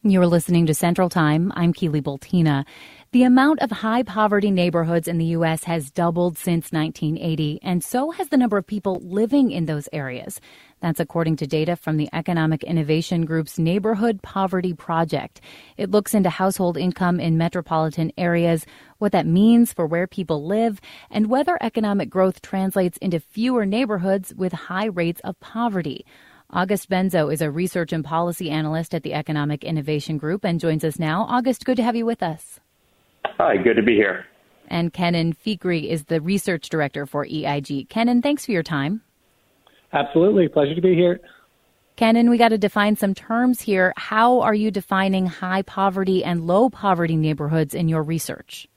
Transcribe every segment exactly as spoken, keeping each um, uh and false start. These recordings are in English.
You're listening to Central Time. I'm Keely Boltina. The amount of high-poverty neighborhoods in the U S has doubled since nineteen eighty, and so has the number of people living in those areas. That's according to data from the Economic Innovation Group's Neighborhood Poverty Project. It looks into household income in metropolitan areas, what that means for where people live, and whether economic growth translates into fewer neighborhoods with high rates of poverty. August Benzo is a research and policy analyst at the Economic Innovation Group and joins us now. August, good to have you with us. Hi, good to be here. And Kenan Fikri is the research director for E I G. Kenan, thanks for your time. Absolutely. Pleasure to be here. Kenan, we got to define some terms here. How are you defining high poverty and low poverty neighborhoods in your research?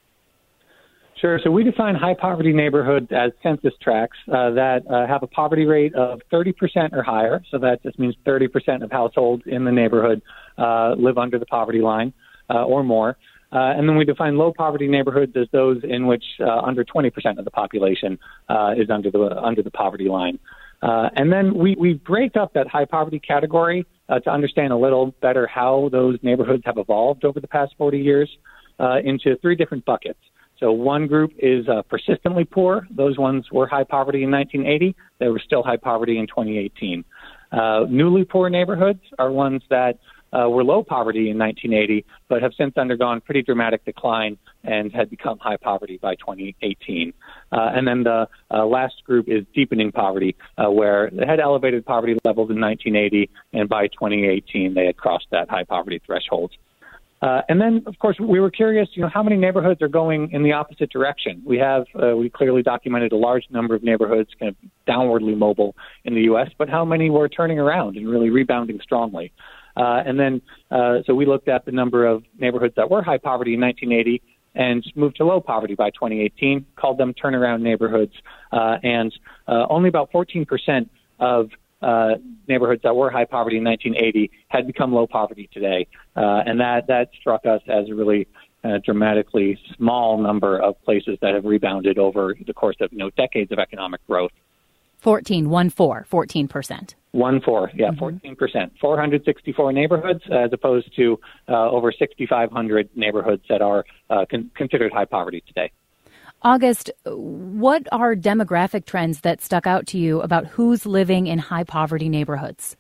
Sure. So we define high poverty neighborhoods as census tracts uh, that uh, have a poverty rate of thirty percent or higher. So that just means thirty percent of households in the neighborhood uh, live under the poverty line uh, or more. Uh, and then we define low poverty neighborhoods as those in which uh, under twenty percent of the population uh, is under the under the poverty line. Uh, and then we, we break up that high poverty category uh, to understand a little better how those neighborhoods have evolved over the past forty years uh, into three different buckets. So one group is uh, persistently poor. Those ones were high poverty in nineteen eighty. They were still high poverty in twenty eighteen. Uh, newly poor neighborhoods are ones that uh, were low poverty in nineteen eighty, but have since undergone pretty dramatic decline and had become high poverty by twenty eighteen. Uh, and then the uh, last group is deepening poverty, uh, where they had elevated poverty levels in nineteen eighty, and by twenty eighteen they had crossed that high poverty threshold. Uh, and then, of course, we were curious, you know, how many neighborhoods are going in the opposite direction? We have, uh, we clearly documented a large number of neighborhoods kind of downwardly mobile in the U S, but how many were turning around and really rebounding strongly? Uh, and then, uh, so we looked at the number of neighborhoods that were high poverty in nineteen eighty and moved to low poverty by twenty eighteen, called them turnaround neighborhoods, uh, and uh, only about fourteen percent of Uh, neighborhoods that were high poverty in nineteen eighty had become low poverty today. Uh, and that, that struck us as a really uh, dramatically small number of places that have rebounded over the course of, you know, decades of economic growth. fourteen, one, four, fourteen percent. One, four, yeah, mm-hmm. fourteen percent. four hundred sixty-four neighborhoods as opposed to uh, over sixty-five hundred neighborhoods that are uh, con- considered high poverty today. August, what are demographic trends that stuck out to you about who's living in high poverty neighborhoods?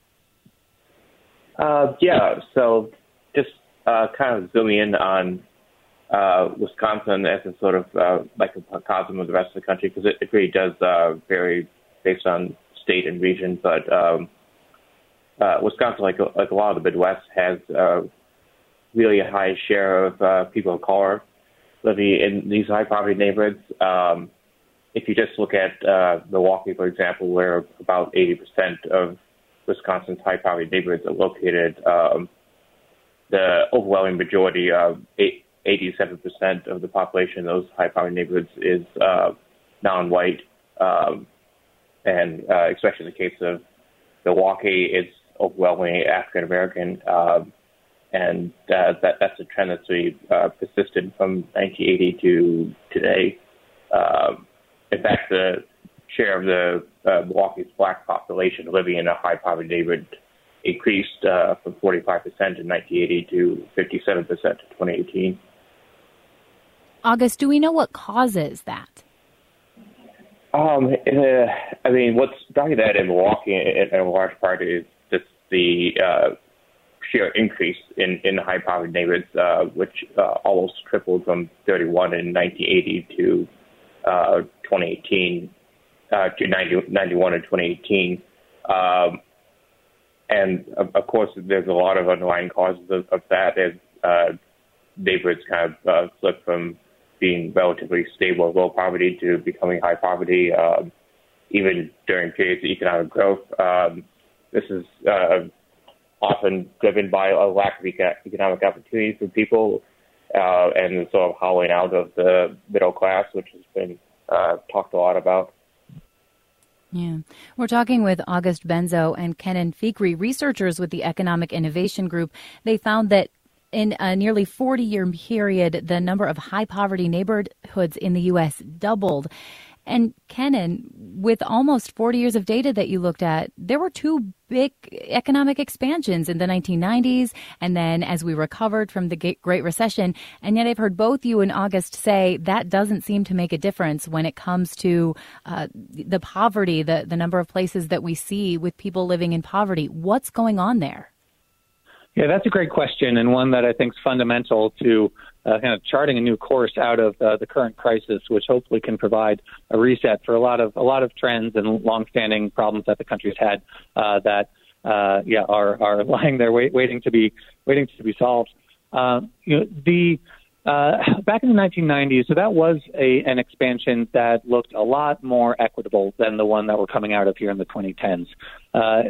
Uh, yeah, so just uh, kind of zooming in on uh, Wisconsin as a sort of uh, like a microcosm of the rest of the country, because it, it really does uh, vary based on state and region. But um, uh, Wisconsin, like a, like a lot of the Midwest, has uh, really a high share of uh, people of color living in these high poverty neighborhoods. Um, if you just look at uh, Milwaukee, for example, where about eighty percent of Wisconsin's high poverty neighborhoods are located, um, the overwhelming majority of eighty-seven percent of the population in those high poverty neighborhoods is uh, non-white. Um, and uh, especially in the case of Milwaukee, it's overwhelmingly African American. Um, And uh, that, that's a trend that's really uh, persisted from nineteen eighty to today. Um, in fact, the share of the uh, Milwaukee's black population living in a high poverty neighborhood increased uh, from forty-five percent in nineteen eighty to fifty-seven percent in twenty eighteen. August, do we know what causes that? Um, uh, I mean, what's driving that in Milwaukee in, in large part is just the uh, sheer increase in, in high poverty neighborhoods, uh, which uh, almost tripled from thirty-one in nineteen eighty to uh, twenty eighteen, uh, to ninety, ninety-one in twenty eighteen. Um, and of, of course, there's a lot of underlying causes of, of that as uh, neighborhoods kind of uh, flip from being relatively stable, low poverty to becoming high poverty, um, even during periods of economic growth. Um, this is uh, often driven by a lack of economic opportunities for people uh, and the sort of hollowing out of the middle class, which has been uh, talked a lot about. Yeah. We're talking with August Benzo and Kenan Fikri, researchers with the Economic Innovation Group. They found that in a nearly forty-year period, the number of high-poverty neighborhoods in the U S doubled. And Kenan, with almost forty years of data that you looked at, there were two big economic expansions in the nineteen nineties and then as we recovered from the Great Recession. And yet I've heard both you and August say that doesn't seem to make a difference when it comes to uh, the poverty, the, the number of places that we see with people living in poverty. What's going on there? Yeah, that's a great question, and one that I think is fundamental to uh, kind of charting a new course out of uh, the current crisis, which hopefully can provide a reset for a lot of a lot of trends and longstanding problems that the country's had uh, that uh, yeah are are lying there wait, waiting to be waiting to be solved. Uh, you know, the Uh, back in the nineteen nineties, so that was a, an expansion that looked a lot more equitable than the one that we're coming out of here in the twenty tens. Uh,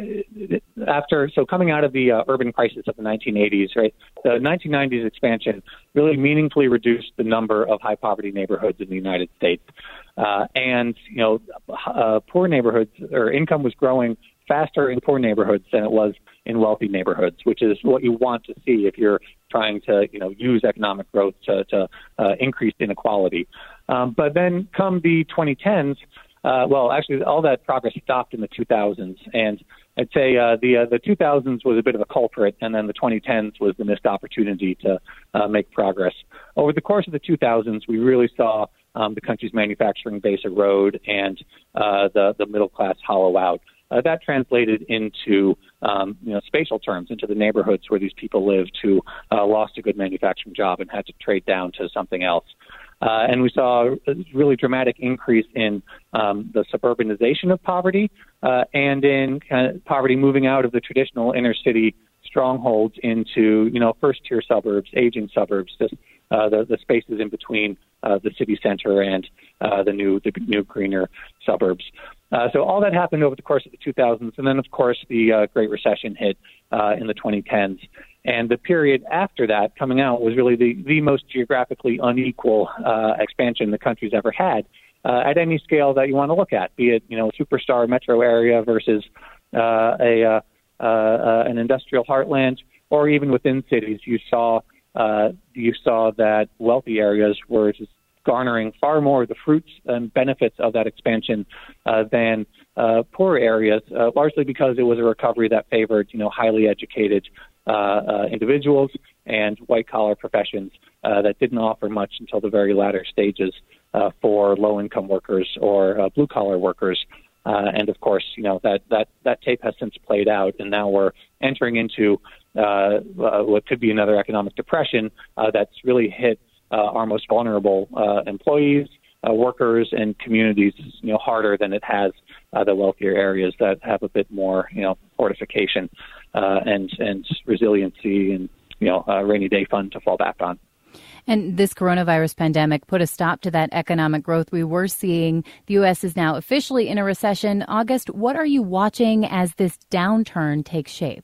after, so coming out of the uh, urban crisis of the nineteen eighties, right, the nineteen nineties expansion really meaningfully reduced the number of high poverty neighborhoods in the United States. Uh, and, you know, uh, poor neighborhoods or income was growing faster in poor neighborhoods than it was in wealthy neighborhoods, which is what you want to see if you're trying to, you know, use economic growth to, to uh, increase inequality. Um, but then come the twenty tens, uh, well, actually, all that progress stopped in the two thousands. And I'd say uh, the uh, the two thousands was a bit of a culprit, and then the twenty tens was the missed opportunity to uh, make progress. Over the course of the two thousands, we really saw um, the country's manufacturing base erode and uh, the, the middle class hollow out. Uh, that translated into, um, you know, spatial terms, into the neighborhoods where these people lived who uh, lost a good manufacturing job and had to trade down to something else. Uh, and we saw a really dramatic increase in um, the suburbanization of poverty uh, and in kind of poverty moving out of the traditional inner city strongholds into, you know, first-tier suburbs, aging suburbs, just uh, the, the spaces in between uh, the city center and uh, the new, the new greener suburbs. Uh, so all that happened over the course of the two thousands. And then, of course, the uh, Great Recession hit uh, in the twenty tens. And the period after that coming out was really the, the most geographically unequal uh, expansion the country's ever had uh, at any scale that you want to look at, be it, you know, superstar metro area versus uh, a uh, uh, an industrial heartland, or even within cities. You saw uh, you saw that wealthy areas were just garnering far more of the fruits and benefits of that expansion uh, than uh, poor areas, uh, largely because it was a recovery that favored, you know, highly educated uh, uh, individuals and white-collar professions uh, that didn't offer much until the very latter stages uh, for low-income workers or uh, blue-collar workers. Uh, and, of course, you know, that, that, that tape has since played out, and now we're entering into uh, uh, what could be another economic depression uh, that's really hit Uh, our most vulnerable uh, employees, uh, workers, and communities, you know, harder than it has uh, the wealthier areas that have a bit more, you know, fortification uh, and and resiliency and, you know, a rainy day fund to fall back on. And this coronavirus pandemic put a stop to that economic growth we were seeing. The U S is now officially in a recession. August, what are you watching as this downturn takes shape?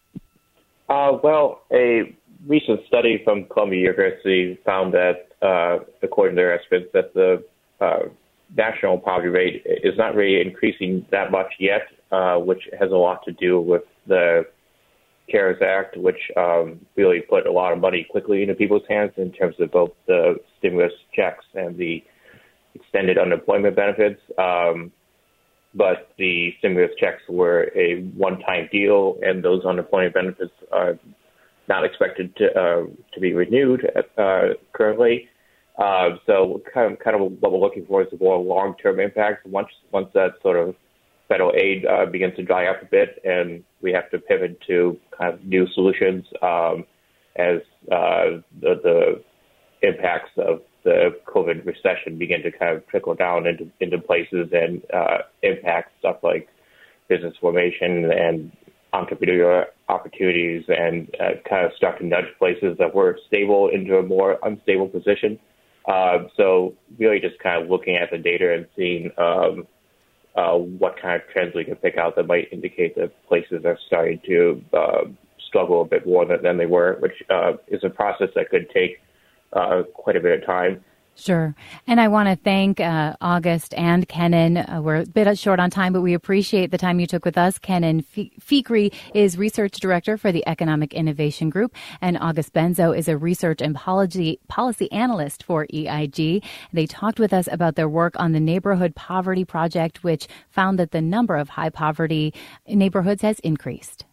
Uh, well, a recent study from Columbia University found that, uh, according to their estimates, that the uh, national poverty rate is not really increasing that much yet, uh, which has a lot to do with the CARES Act, which um, really put a lot of money quickly into people's hands in terms of both the stimulus checks and the extended unemployment benefits. Um, but the stimulus checks were a one-time deal, and those unemployment benefits are not expected to uh, to be renewed uh, currently. Uh, so kind of kind of what we're looking for is a more long-term impact. Once once that sort of federal aid uh, begins to dry up a bit, and we have to pivot to kind of new solutions um, as uh, the, the impacts of the COVID recession begin to kind of trickle down into into places and uh, impact stuff like business formation and entrepreneurial opportunities, and uh, kind of start to nudge places that were stable into a more unstable position. Uh, so really just kind of looking at the data and seeing um, uh, what kind of trends we can pick out that might indicate that places are starting to uh, struggle a bit more than, than they were, which uh, is a process that could take uh, quite a bit of time. Sure. And I want to thank uh, August and Kenan. Uh, we're a bit short on time, but we appreciate the time you took with us. Kenan Fikri is Research Director for the Economic Innovation Group, and August Benzo is a Research and Policy, Policy Analyst for E I G. They talked with us about their work on the Neighborhood Poverty Project, which found that the number of high poverty neighborhoods has increased.